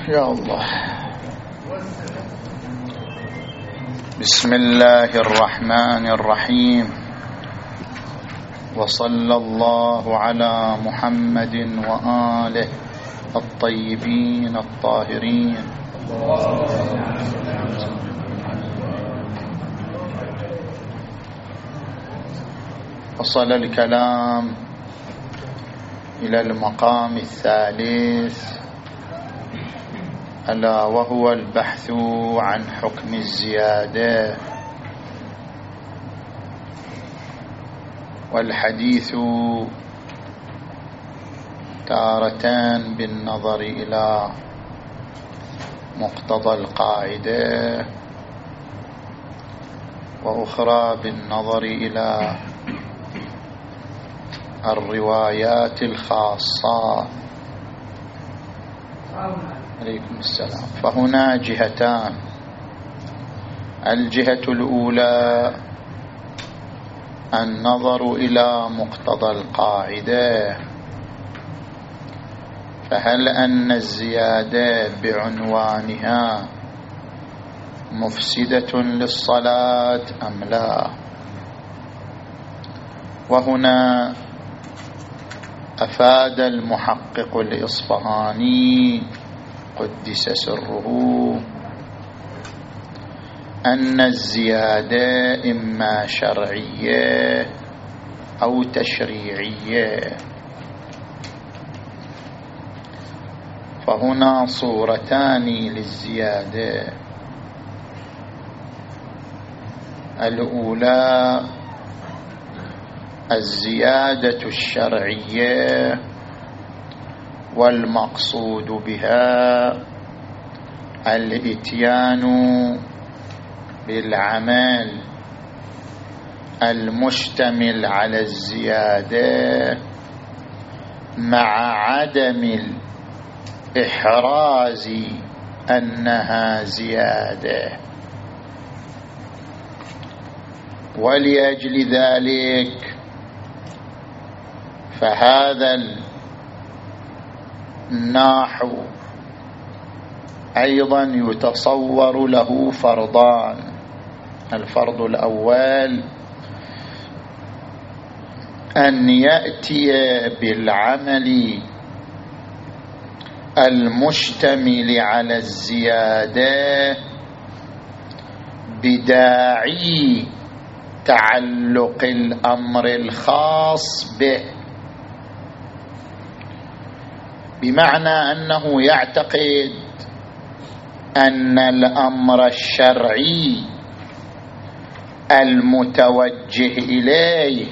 يا الله. بسم الله الرحمن الرحيم، وصلى الله على محمد وآله الطيبين الطاهرين. وصل الكلام إلى المقام الثالث، ألا وهو البحث عن حكم الزيادة، والحديث تارتان بالنظر إلى مقتضى القاعدة، وأخرى بالنظر إلى الروايات الخاصة. عليكم السلام. فهنا جهتان: الجهة الأولى النظر إلى مقتضى القاعدة، فهل أن الزيادة بعنوانها مفسدة للصلاة أم لا؟ وهنا أفاد المحقق الإصفهاني قدس سره أن الزيادة إما شرعية أو تشريعية. فهنا صورتان للزيادة: الأولى الزيادة الشرعية، والمقصود بها الإتيان بالعمل المشتمل على الزيادة مع عدم الإحراز أنها زيادة. ولأجل ذلك فهذا النحو أيضا يتصور له فرضان: الفرض الأول أن يأتي بالعمل المشتمل على الزيادة بداعي تعلق الأمر الخاص به، بمعنى أنه يعتقد أن الأمر الشرعي المتوجه إليه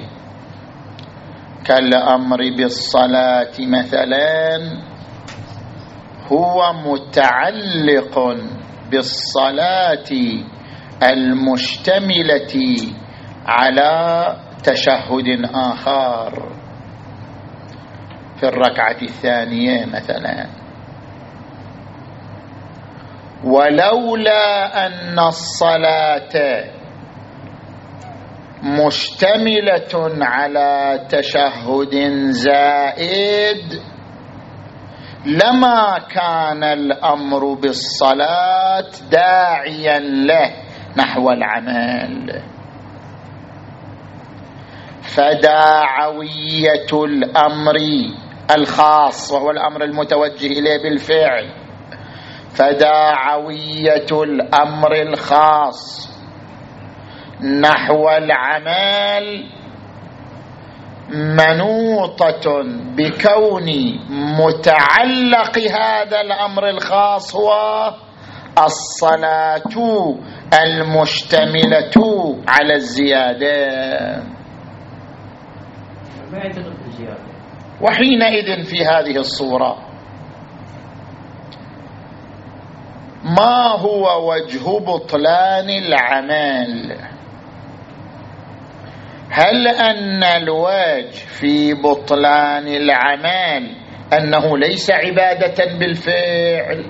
كالأمر بالصلاة مثلا هو متعلق بالصلاة المشتملة على تشهد آخر في الركعة الثانية مثلا، ولولا أن الصلاة مشتملة على تشهد زائد لما كان الأمر بالصلاة داعيا له نحو العمل. فداعوية الأمر الخاص وهو الأمر المتوجه إليه بالفعل، فداعوية الأمر الخاص نحو العمل منوطة بكون متعلق هذا الأمر الخاص هو الصلاة المشتملة على الزيادة. وحينئذ في هذه الصورة ما هو وجه بطلان العمل؟ هل أن الوجه في بطلان العمل أنه ليس عبادة بالفعل،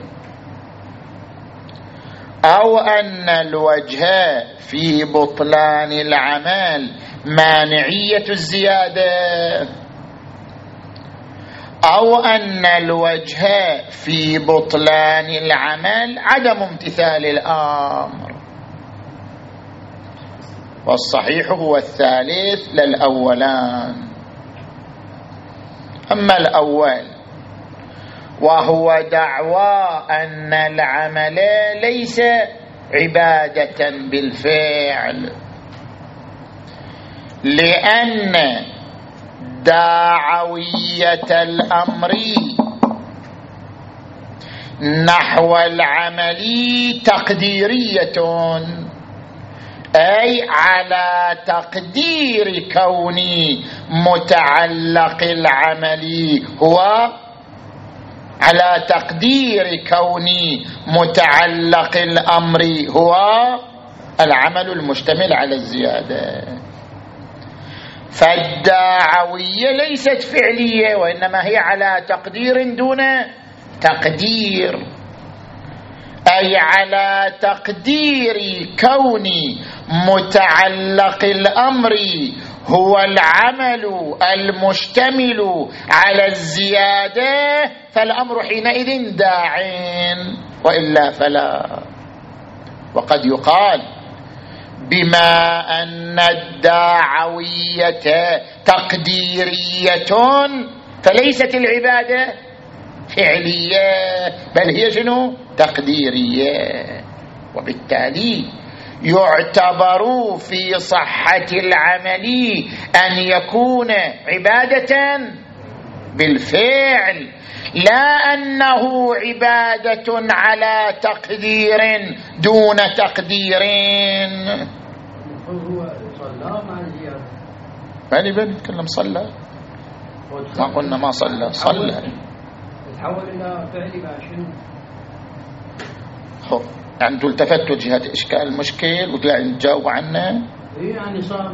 أو أن الوجه في بطلان العمل مانعية الزيادة، أو أن الوجه في بطلان العمل عدم امتثال الأمر، والصحيح هو الثالث للأولان. أما الأول وهو دعوى أن العمل ليس عبادة بالفعل، لأن داعوية الأمر نحو العمل تقديرية، أي على تقدير كون متعلق العمل هو على تقدير كون متعلق الأمر هو العمل المشتمل على الزيادة. فالداعوية ليست فعلية، وإنما هي على تقدير دون تقدير، أي على تقدير كون متعلق الأمر هو العمل المشتمل على الزيادة، فالأمر حينئذ داع، وإلا فلا. وقد يقال بما أن الداعوية تقديرية فليست العبادة فعلية، بل هي شنو؟ تقديرية، وبالتالي يعتبر في صحة العمل أن يكون عبادة بالفعل، لا أنه عبادة على تقدير دون تقدير. هو صلى مع الزيادة، ماني بنتكلم صلى، ما قلنا ما صلى، صلى تحول إلى فعل ما شنو. يعني انتوا التفتوا جهة إشكال المشكل وطلع تجاوب عنه. يعني صار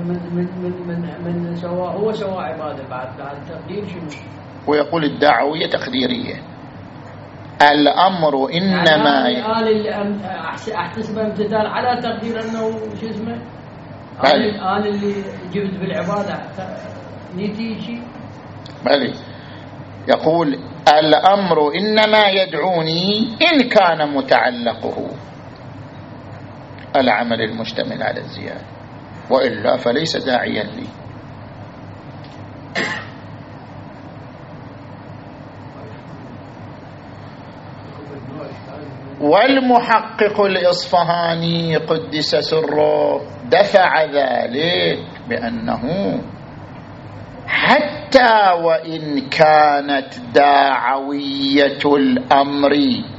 من سواء هو سواء عبادة بعد التقدير شنو. ويقول الدعوية تقديرية، الأمر إنما يعني أحتسب امتثال على تقدير أنه شو اسمه آل اللي جبت بالعبادة نيتي شيء. بلي يقول الأمر إنما يدعوني إن كان متعلقه العمل المشتمل على الزيادة، وإلا فليس داعيا لي. والمحقق الإصفهاني قدس سره دفع ذلك بأنه حتى وإن كانت داعوية الأمر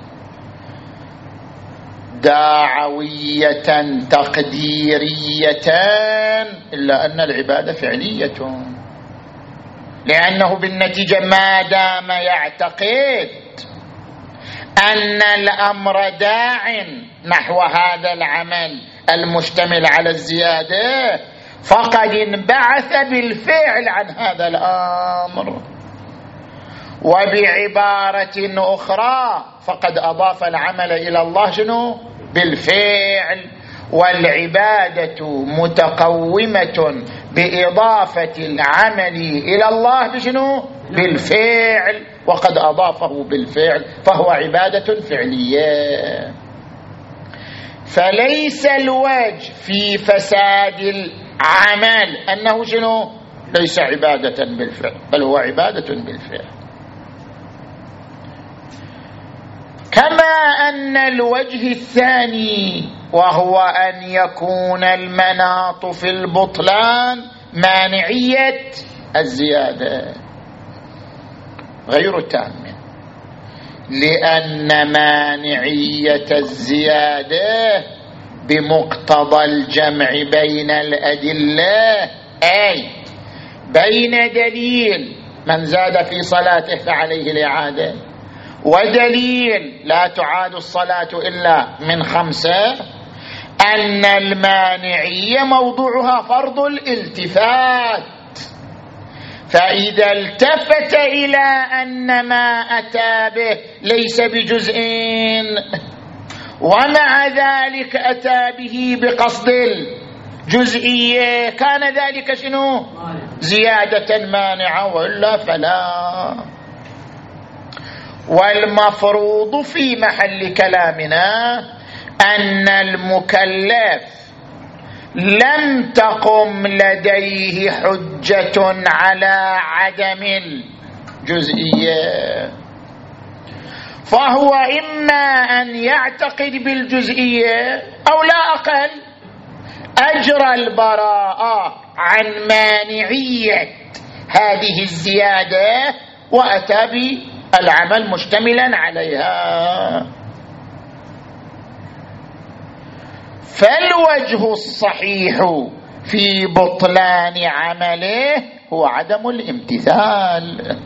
داعوية تقديرية إلا أن العبادة فعلية، لأنه بالنتيجة ما دام يعتقد أن الأمر داع نحو هذا العمل المشتمل على الزيادة فقد انبعث بالفعل عن هذا الأمر. وبعبارة أخرى فقد أضاف العمل إلى الله شنو؟ بالفعل. والعبادة متقومة بإضافة العمل إلى الله بشنو؟ بالفعل، وقد أضافه بالفعل فهو عبادة فعلية. فليس الوجه في فساد العمل أنه شنو؟ ليس عبادة بالفعل، بل هو عبادة بالفعل. كما أن الوجه الثاني وهو أن يكون المناط في البطلان مانعية الزيادة غير تامة، لأن مانعية الزيادة بمقتضى الجمع بين الأدلة، أي بين دليل من زاد في صلاته فعليه الإعادة ودليل لا تعاد الصلاة إلا من 5، أن المانعية موضوعها فرض الالتفات. فإذا التفت إلى أن ما أتى به ليس بجزء ومع ذلك أتى به بقصد جزئية كان ذلك شنو؟ زيادة مانعة، وإلا فلا. والمفروض في محل كلامنا أن المكلف لم تقم لديه حجة على عدم الجزئية، فهو إما أن يعتقد بالجزئية أو لا أقل أجرى البراءة عن مانعية هذه الزيادة وأتى بالعمل مشتملا عليها. فالوجه الصحيح في بطلان عمله هو عدم الامتثال،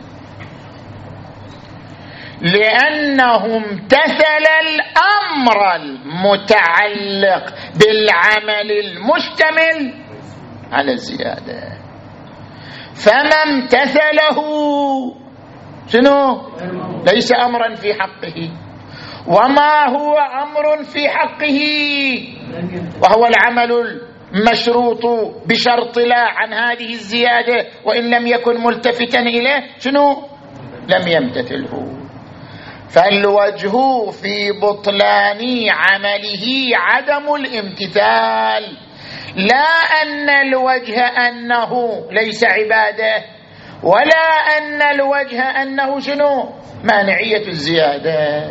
لأنه امتثل الأمر المتعلق بالعمل المشتمل على الزيادة، فما امتثله شنو؟ ليس أمرا في حقه. وما هو أمر في حقه؟ وهو العمل المشروط بشرط لا عن هذه الزيادة، وإن لم يكن ملتفتا إليه شنو؟ لم يمتثله. فالوجه في بطلان عمله عدم الامتثال، لا أن الوجه أنه ليس عبادة، ولا أن الوجه أنه شنو؟ مانعية الزيادة.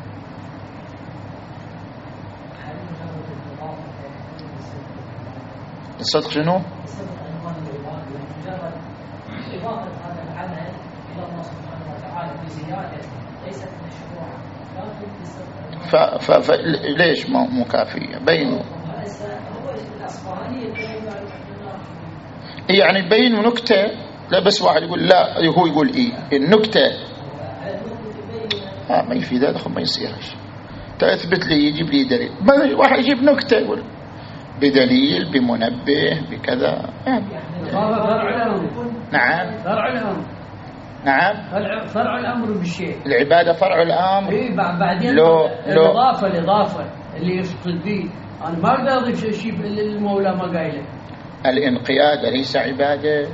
الصدق شنو؟ ليش مو كافية؟ بينوا يعني بينوا نكتة. لا بس واحد يقول لا، هو يقول إيه النكتة ما يفيد هذا، ما يصيرش. تثبت لي يجيب لي دليل، واحد يجيب نكتة يقول بدليل بمنبه بكذا. نعم نعم، فرع الأمر بالشيء، العبادة فرع الأمر. إيه بعدين الإضافة اللي يقصد به أنا ما أقدر أضيف شيء للمولى ما قايله. الانقياد ليس عبادة.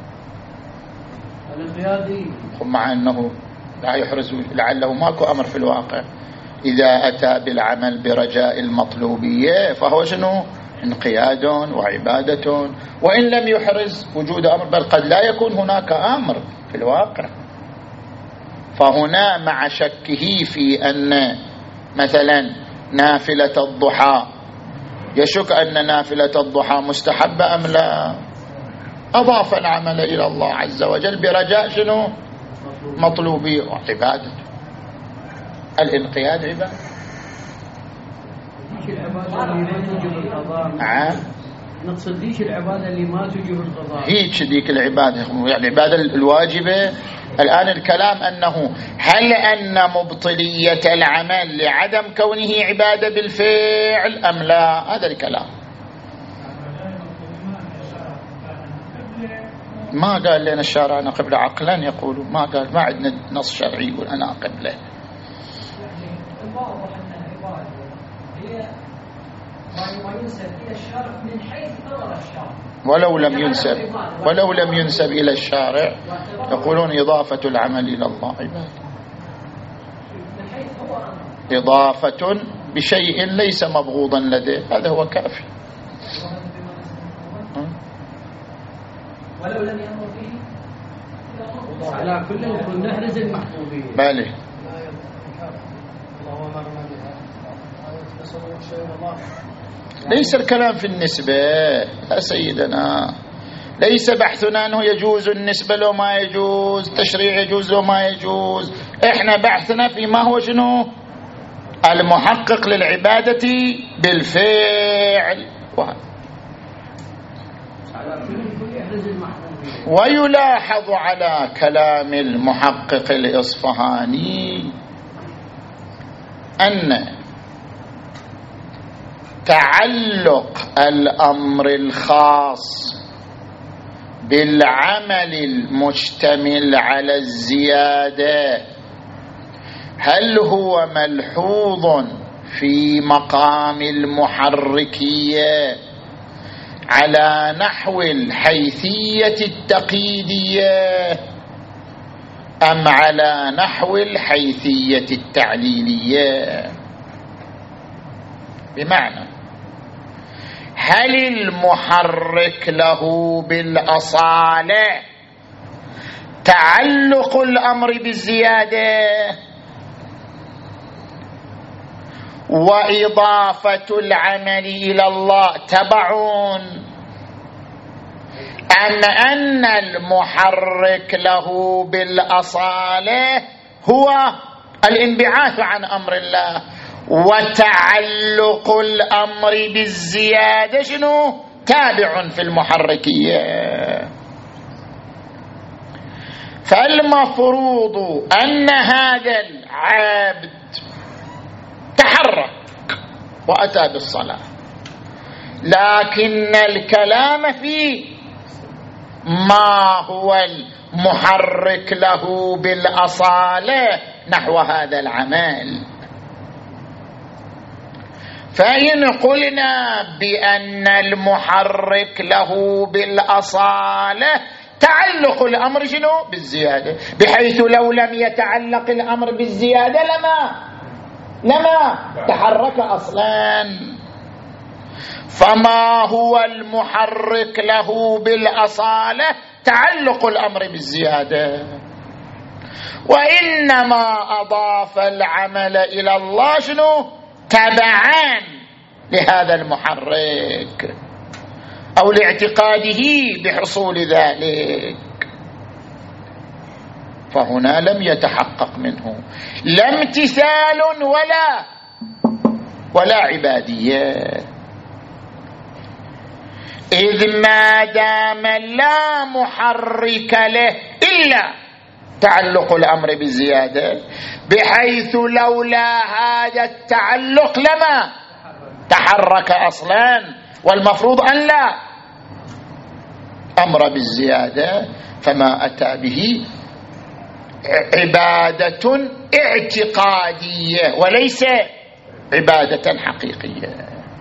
الانقياد مع أنه لا يحرز، لعله ماكو أمر في الواقع. إذا أتى بالعمل برجاء المطلوبية فهو شنو؟ انقياد وعبادة، وإن لم يحرز وجود أمر، بل قد لا يكون هناك أمر في الواقع. فهنا مع شكه في أن مثلا نافلة الضحى، يشك أن نافلة الضحى مستحبة أم لا، أضاف العمل إلى الله عز وجل برجاء شنو؟ مطلوبي وعبادة. الانقياد عبادة. نعم، نقصد ديش العبادة اللي ما تجب القضاء، هيك ديك العبادة، يعني العبادة الواجبة. الآن الكلام أنه هل أن مبطلية العمل لعدم كونه عبادة بالفعل أم لا، هذا الكلام. ما قال لنا الشارع أنا قبل عقلا يقولوا، ما قال، ما عندنا نص شرعي يقول أنا قبله. الواضح أن العبادة هي ما ينسب إلى الشارع من حيث نظر الشارع، ولو لم ينسب إلى الشارع، يقولون إضافة العمل إلى الله عبادة، إضافة بشيء ليس مبغوضا لديه، هذا هو كافي. ولو لم يأمر به على كل نحرز المحبوبين. بالي ليس الكلام في النسبة يا سيدنا، ليس بحثنا أنه يجوز النسبة لو ما يجوز، تشريع يجوز لو ما يجوز. إحنا بحثنا فيما هو شنو؟ المحقق للعبادة بالفعل. ويلاحظ على كلام المحقق الإصفهاني أن تعلق الأمر الخاص بالعمل المشتمل على الزيادة هل هو ملحوظ في مقام المحركية على نحو الحيثية التقييدية أم على نحو الحيثية التعليلية؟ بمعنى هل المحرك له بالأصالة تعلق الأمر بالزيادة وإضافة العمل إلى الله تبعون، أم أن المحرك له بالأصالة هو الانبعاث عن أمر الله وتعلق الأمر بالزيادة شنو؟ تابع في المحركية. فالمفروض أن هذا العبد تحرك وأتى بالصلاة، لكن الكلام في ما هو المحرك له بالأصالة نحو هذا العمل. فإن قلنا بأن المحرك له بالأصالة تعلق الأمر شنو؟ بالزيادة، بحيث لو لم يتعلق الأمر بالزيادة لما تحرك أصلا. فما هو المحرك له بالأصالة؟ تعلق الأمر بالزيادة، وإنما أضاف العمل إلى الله شنو؟ تبعا لهذا المحرك أو لاعتقاده بحصول ذلك. فهنا لم يتحقق منه لا امتثال ولا عبادية، إذ ما دام لا محرك له إلا تعلق الأمر بالزيادة، بحيث لولا هذا التعلق لما تحرك أصلا، والمفروض أن لا أمر بالزيادة، فما أتى به عبادة اعتقادية وليس عبادة حقيقية،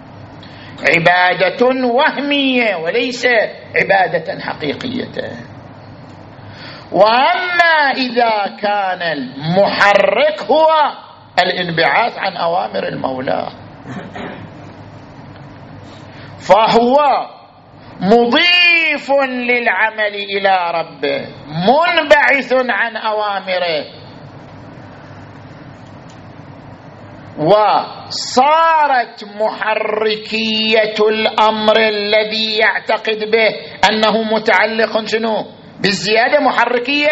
عبادة وهمية وليس عبادة حقيقية. وأما إذا كان المحرك هو الانبعاث عن أوامر المولى، فهو مضيف للعمل إلى ربه منبعث عن أوامره، وصارت محركية الأمر الذي يعتقد به أنه متعلق شنو؟ بالزيادة، محركية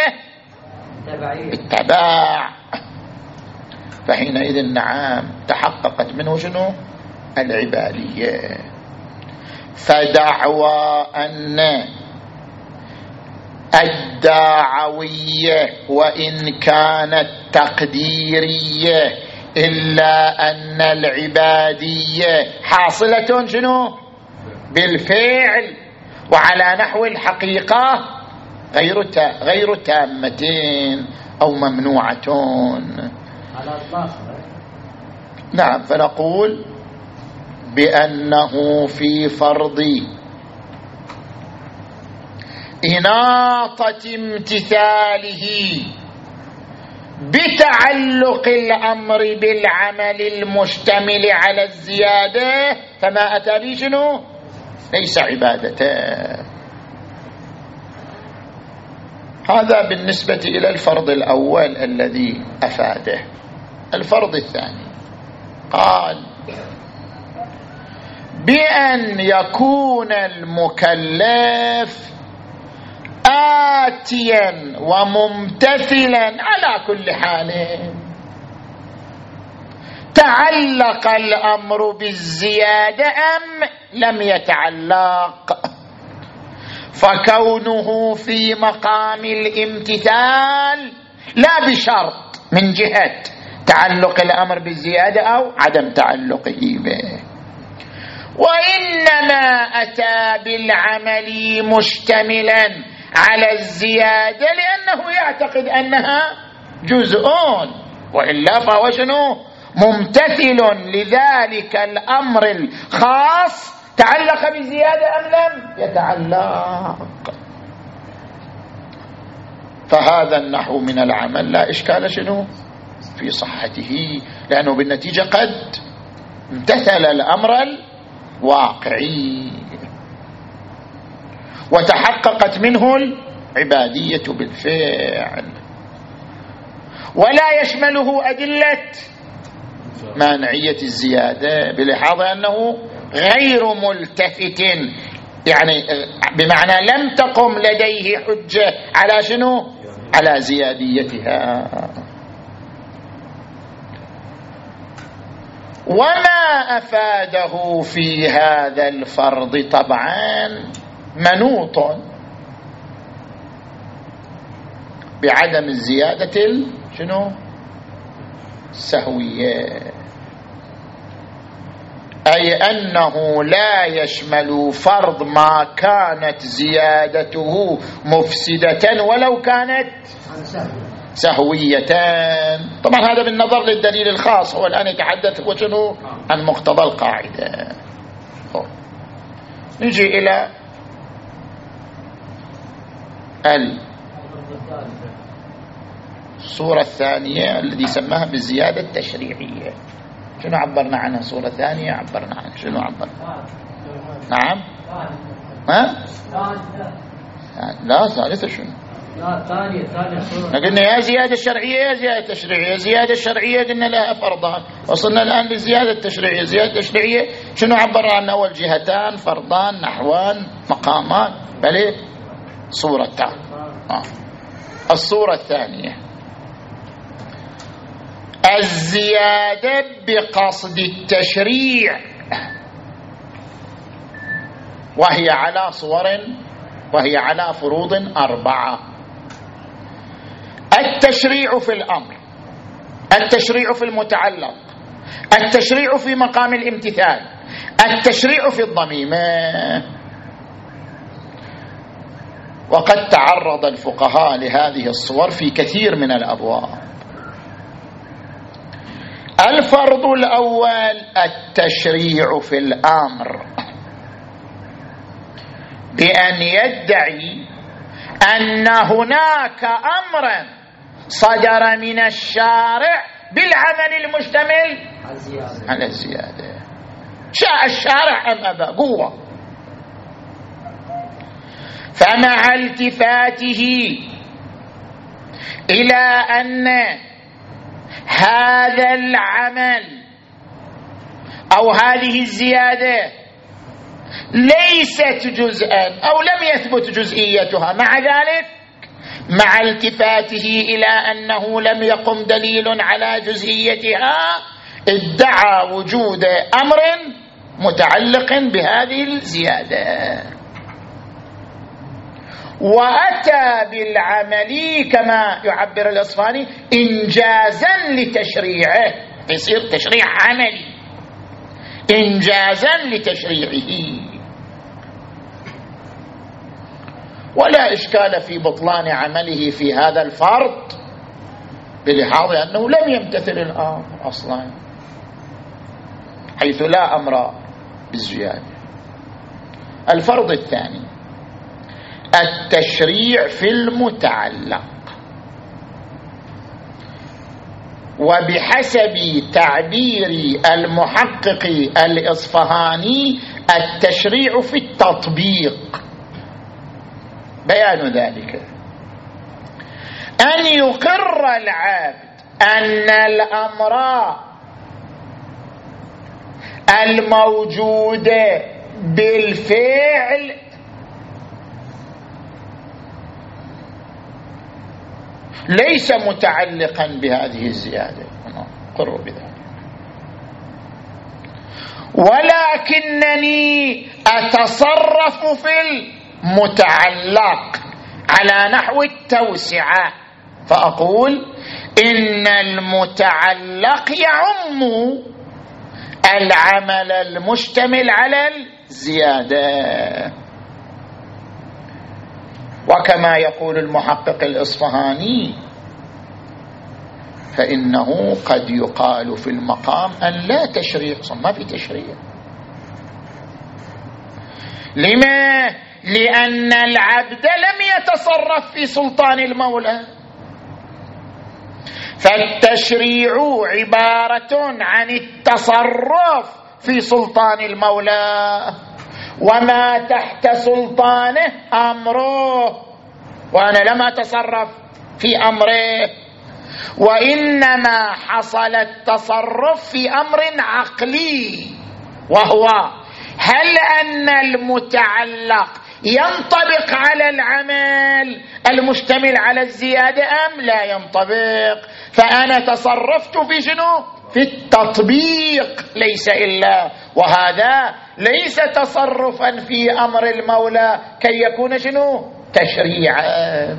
بالتبع. فحينئذ نعم تحققت منه شنو؟ العبادية. فدعوى أن الدعوية وإن كانت تقديرية إلا أن العبادية حاصلة شنو؟ بالفعل وعلى نحو الحقيقة غير تامتين أو ممنوعتون. نعم، فنقول بأنه في فرض إناطة امتثاله بتعلق الأمر بالعمل المشتمل على الزيادة، فما أتى به شنو؟ ليس عبادته. هذا بالنسبة إلى الفرض الأول الذي أفاده. الفرض الثاني قال بأن يكون المكلف آتيا وممتثلا على كل حال، تعلق الأمر بالزيادة أم لم يتعلق. فكونه في مقام الامتثال لا بشرط من جهة تعلق الأمر بالزيادة أو عدم تعلقه به، وإنما أتى بالعمل مشتملا على الزيادة لأنه يعتقد أنها جزء، وإلا فهو شنو؟ ممتثل لذلك الأمر الخاص تعلق بزيادة أم لم يتعلق؟ فهذا النحو من العمل لا إشكال شنو في صحته، لأنه بالنتيجة قد امتثل الأمر الواقعي وتحققت منه العبادية بالفعل، ولا يشمله أدلة مانعية الزيادة بلحاظ أنه غير ملتفت، يعني بمعنى لم تقم لديه حجة على شنو؟ على زياديتها. وما أفاده في هذا الفرض طبعا منوط بعدم الزيادة شنو؟ السهوية، أي أنه لا يشمل فرض ما كانت زيادته مفسدة ولو كانت سهوية. طبعا هذا بالنظر للدليل الخاص، هو الآن يتحدث وشنو عن مقتضى القاعدة. نجي إلى الصورة الثانية الذي سماها بالزيادة التشريعية. شنو عبرنا عنها؟ صورة ثانية عبرنا عنها شنو عبرنا؟ نعم ها؟ لا ثالثة شنو؟ لا ثانية صورة. قلنا يا زيادة شرعية يا زيادة تشريعية. زيادة الشرعية قلنا لها فرضان، وصلنا الآن للزيادة التشريعية. زيادة التشريعية شنو عبرنا عنها؟ أول جهتان، فرضان، نحوان، مقامان، بل صورتان. الصورة الثانية الزيادة بقصد التشريع، وهي على صور، وهي على فروض 4. التشريع في الأمر، التشريع في المتعلق، التشريع في مقام الامتثال، التشريع في الضميمة. وقد تعرض الفقهاء لهذه الصور في كثير من الأبواب. الفرض الأول التشريع في الأمر، بأن يدعي أن هناك أمرا صدر من الشارع بالعمل المشتمل على الزيادة، شاء الشارع أم أبى، قوة. فمع التفاته إلى أن هذا العمل أو هذه الزيادة ليست جزءا أو لم يثبت جزئيتها، مع ذلك مع التفاته إلى أنه لم يقم دليل على جزئيتها ادعى وجود أمر متعلق بهذه الزيادة، وأتى بالعمل كما يعبر الأصفهاني إنجازا لتشريعه، يصير تشريع عملي إنجازا لتشريعه. ولا إشكال في بطلان عمله في هذا الفرض بلحاظ أنه لم يمتثل الأمر أصلا، حيث لا أمر بالزيادة. الفرض الثاني التشريع في المتعلق، وبحسب تعبير المحقق الإصفهاني التشريع في التطبيق. بيان ذلك أن يقر العبد أن الأمر الموجود بالفعل ليس متعلقا بهذه الزيادة، قروا بذلك، ولكنني أتصرف في المتعلق على نحو التوسعة، فأقول إن المتعلق يعم العمل المشتمل على الزيادة. وكما يقول المحقق الإصفهاني فإنه قد يقال في المقام أن لا تشريع، ما في تشريع، لما؟ لأن العبد لم يتصرف في سلطان المولى، فالتشريع عبارة عن التصرف في سلطان المولى، وما تحت سلطانه أمره، وأنا لم أتصرف في أمره، وإنما حصل التصرف في أمر عقلي، وهو هل أن المتعلق ينطبق على العمل المشتمل على الزيادة أم لا ينطبق؟ فأنا تصرفت في شنو؟ في التطبيق ليس إلا، وهذا ليس تصرفا في أمر المولى كي يكون شنو؟ تشريعا.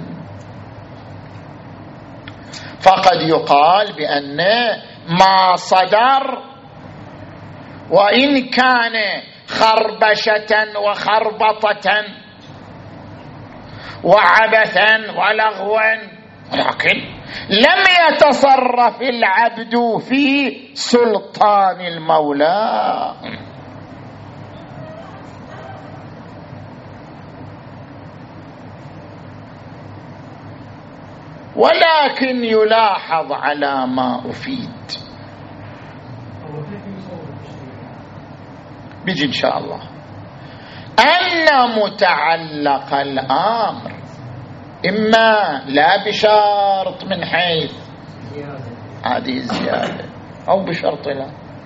فقد يقال بأن ما صدر وإن كان خربشة وخربطة وعبثا ولغوا، لكن لم يتصرف العبد في سلطان المولى. ولكن يلاحظ على ما أفيد بيجي إن شاء الله أن متعلق الأمر إما لا بشرط من حيث هذه الزيادة أو بشرط لا،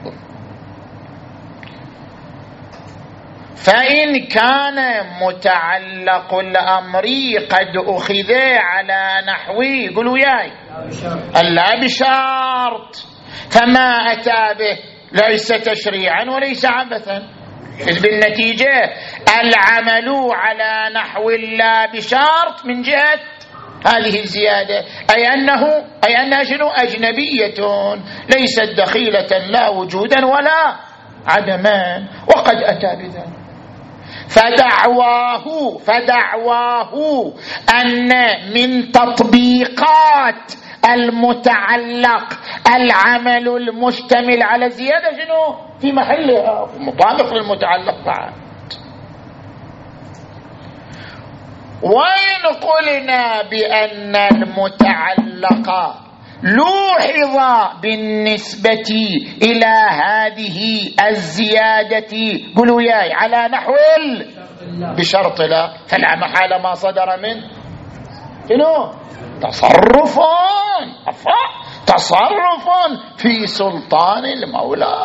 فإن كان متعلق الأمر قد أخذ على نحو قلوا ياي لا بشرط، فما أتى به ليس تشريعا وليس عبثا، إذ بالنتيجة العمل على نحو لا بشرط من جهة هذه الزيادة، أي أنها شنو؟ أجنبية ليست دخيلة لا وجودا ولا عدما، وقد أتى بذلك. فدعواه أن من تطبيقات المتعلق العمل المشتمل على الزيادة شنو؟ في محلها مطابق للمتعلق بعد. وإن قلنا بأن المتعلق لوحظ بالنسبة إلى هذه الزيادة قلوا ياي على نحو بشرط لا، فلا محال ما صدر من شنو؟ تصرف في سلطان المولى،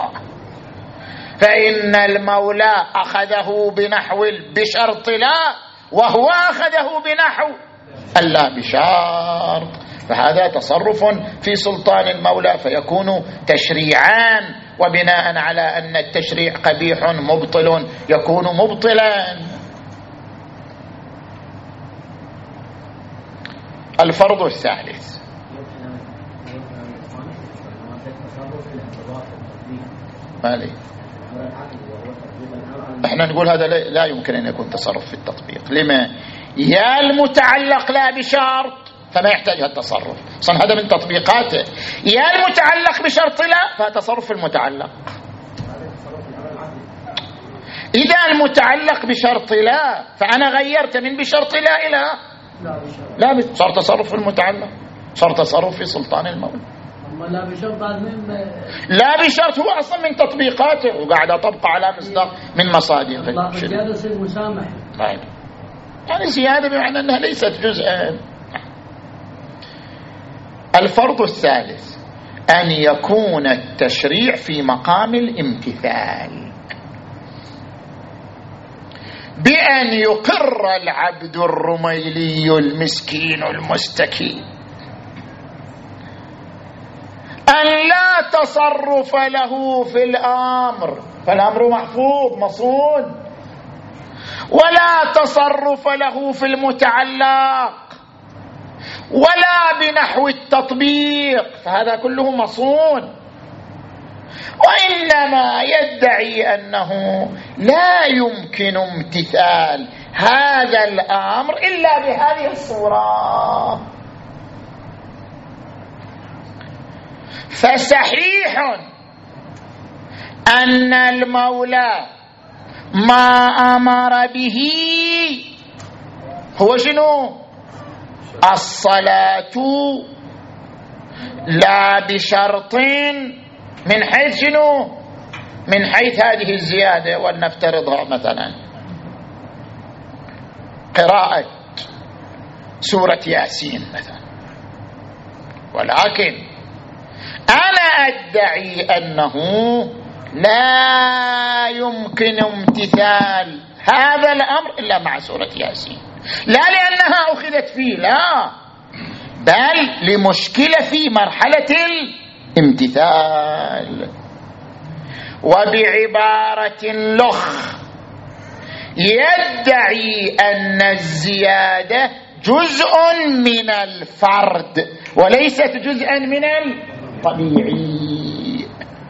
فإن المولى أخذه بنحو بشرط لا، وهو أخذه بنحو اللا بشرط، فهذا تصرف في سلطان المولى فيكون تشريعان، وبناء على أن التشريع قبيح مبطل يكون مبطلا. الفرض الثالث مالي، احنا نقول هذا لا يمكن أن يكون تصرف في التطبيق. لما؟ يا المتعلق لا بشرط فما يحتاج التصرف، صن هذا من تطبيقاته، يا المتعلق بشرط لا فتصرف المتعلق. إذا المتعلق بشرط لا فأنا غيرت من بشرط لا إلى لا صار تصرف في المتعلق، صار تصرف في سلطان المولى. لا بشرط لا بشرط هو أصلا من تطبيقاته وقاعد أطبق على مصداق من مصادر. زيادة يصير مسامح، يعني زيادة بمعنى أنها ليست جزءا. الفرض الثالث أن يكون التشريع في مقام الامتثال، بأن يقر العبد الرميلي المسكين المستكين أن لا تصرف له في الأمر، فالأمر محفوظ مصون، ولا تصرف له في المتعلق ولا بنحو التطبيق، فهذا كله مصون، وإنما يدعي أنه لا يمكن امتثال هذا الأمر إلا بهذه الصورة. فصحيح أن المولى ما أمر به هو شنو؟ الصلاة، لا بشرط، من حيث شنو؟ من حيث هذه الزيادة. ولنفترضها مثلا قراءة سورة ياسين مثلا، ولكن أنا أدعي أنه لا يمكن امتثال هذا الأمر إلا مع سورة ياسين، لا لأنها أخذت فيه، لا، بل لمشكلة في مرحلة الامتثال. وبعبارة لخ يدعي أن الزيادة جزء من الفرد وليست جزءا من الطبيعي.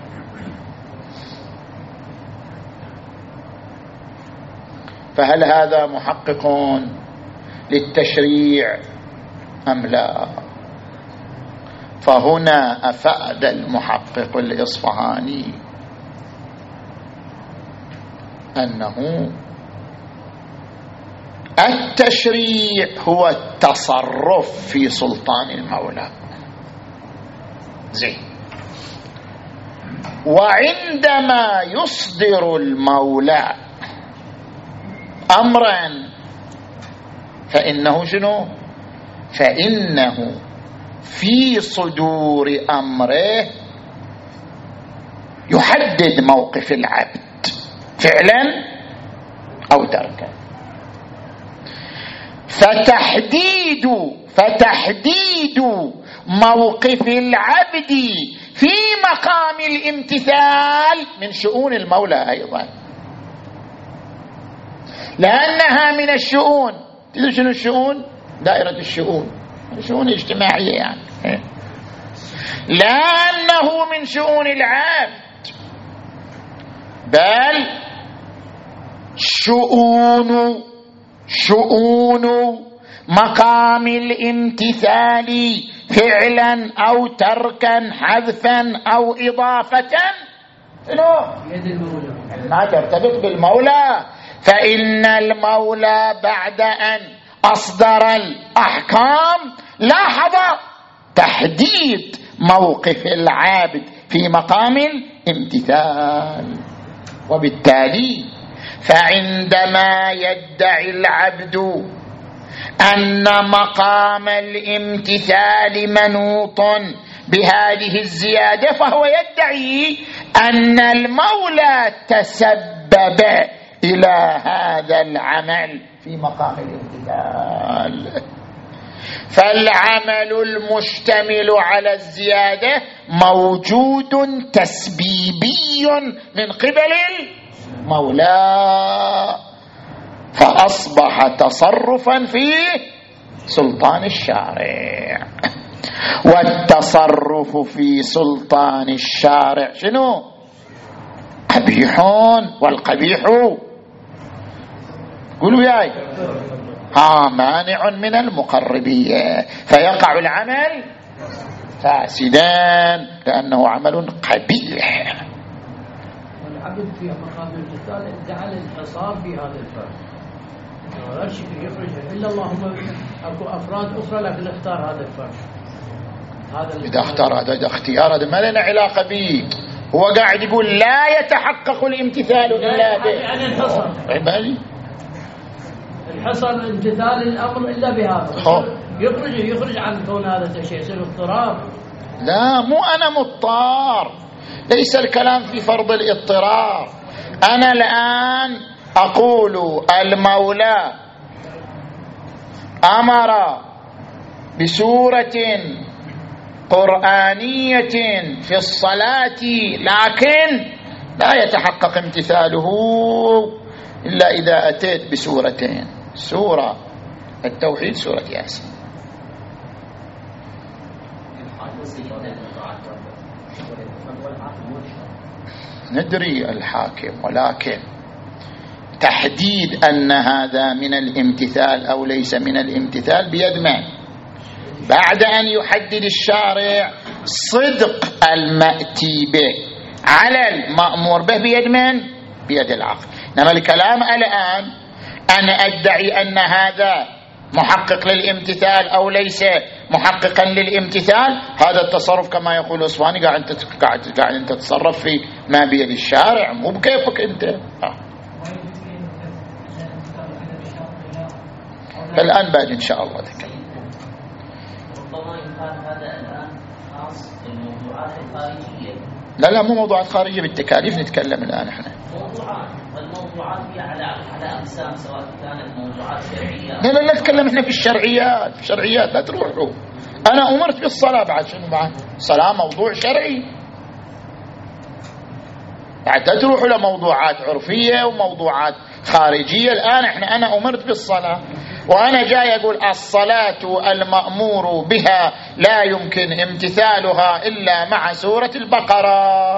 فهل هذا محقق للتشريع أم لا؟ فهنا أفاد المحقق الإصفهاني أنه التشريع هو التصرف في سلطان المولى. زين. وعندما يصدر المولى أمرا فإنه شنو؟ فإنه في صدور أمره يحدد موقف العبد فعلا أو تركا. فتحديد موقف العبد في مقام الامتثال من شؤون المولى أيضا، لأنها من الشؤون. تدري شنو الشؤون؟ دائرة الشؤون، الشؤون الاجتماعية يعني، لأنه من شؤون العبد، بل شؤون مقام الامتثال فعلا أو تركا حذفا أو إضافة ما ترتبط بالمولى. فإن المولى بعد أن أصدر الأحكام لاحظ تحديد موقف العابد في مقام الامتثال. وبالتالي فعندما يدعي العبد أن مقام الامتثال منوط بهذه الزيادة فهو يدعي أن المولى تسبب إلى هذا العمل في مقام الامتثال. فالعمل المشتمل على الزيادة موجود تسبيبي من قبل المولى، فأصبح تصرفا في سلطان الشارع. والتصرف في سلطان الشارع شنو؟ قبيح، والقبيح قولوا ياي مانع من المقربية، فيقع العمل فاسدا لأنه عمل قبيح. والعبد في مقام الامتثال جعل الحصار في هذا الفرد، لا شيء يخرج إلا اللهم أكو أفراد أخرى لكن اختار هذا الفرد. إذا اختار هذا اختيار هذا ما لنا علاقة به، هو قاعد يقول لا يتحقق الامتثال إلا به، يعني الحصر الحصر امتثال الأمر إلا بهذا. يخرج عن كون هذا الشيء يصير اضطراب. لا، مو أنا مضطر، ليس الكلام في فرض الاضطرار. أنا الآن أقول المولى أمر بسورة قرآنية في الصلاة، لكن لا يتحقق امتثاله إلا إذا أتيت بسورتين، سورة التوحيد، سورة ياسين. ندري الحاكم، ولكن تحديد أن هذا من الامتثال أو ليس من الامتثال بيد من؟ بعد أن يحدد الشارع صدق المأتي به على المأمور به بيد من؟ بيد العقل. إنما الكلام الآن أنا أدعي أن هذا محقق للامتثال أو ليس محققا للامتثال، هذا التصرف كما يقول الأصفهاني قاعد أنت تتصرف في ما بيد الشارع، مو بكيفك أنت. الآن بعد إن شاء الله تكلم. ربما يقال هذا الآن خاص بالموضوعات الخارجية. لا مو موضوعات خارجية، بالتكاليف نتكلم الآن احنا. موضوعات، والموضوعات هي على أقسام، سواء كانت موضوعات شرعية. لا نتكلم احنا في الشرعيات، في الشرعيات لا تروحوا. أنا أمرت بالصلاة، بعد شنو بعد؟ الصلاة موضوع شرعي. بعد تروحوا لموضوعات عرفية وموضوعات خارجية. الآن أنا أمرت بالصلاة، وأنا جاي أقول الصلاة المأمور بها لا يمكن امتثالها إلا مع سورة البقرة.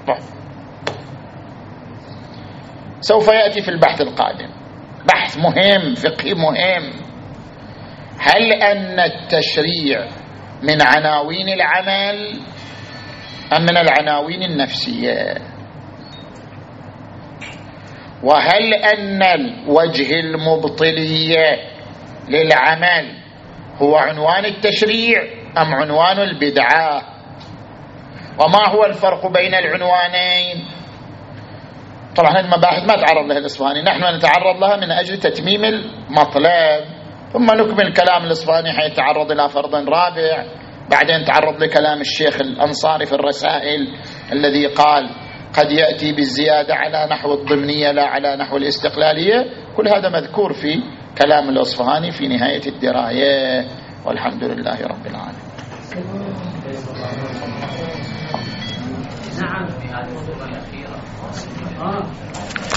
سوف يأتي في البحث القادم بحث مهم فقهي مهم. هل أن التشريع من عناوين العمل أم من العناوين النفسية؟ وهل أن الوجه المبطلية للعمل هو عنوان التشريع أم عنوان البدعة؟ وما هو الفرق بين العنوانين؟ طبعا هذه المباحث ما تعرض لها الإصفهاني، نحن نتعرض لها من أجل تتميم المطلب، ثم نكمل كلام الإصفهاني حيتعرض إلى فرض رابع، بعدين تعرض لكلام الشيخ الأنصاري في الرسائل الذي قال قد يأتي بالزيادة على نحو الضمنية لا على نحو الاستقلالية. كل هذا مذكور في كلام الأصفهاني في نهاية الدراية، والحمد لله رب العالمين. نعم في هذه الصورة الأخيرة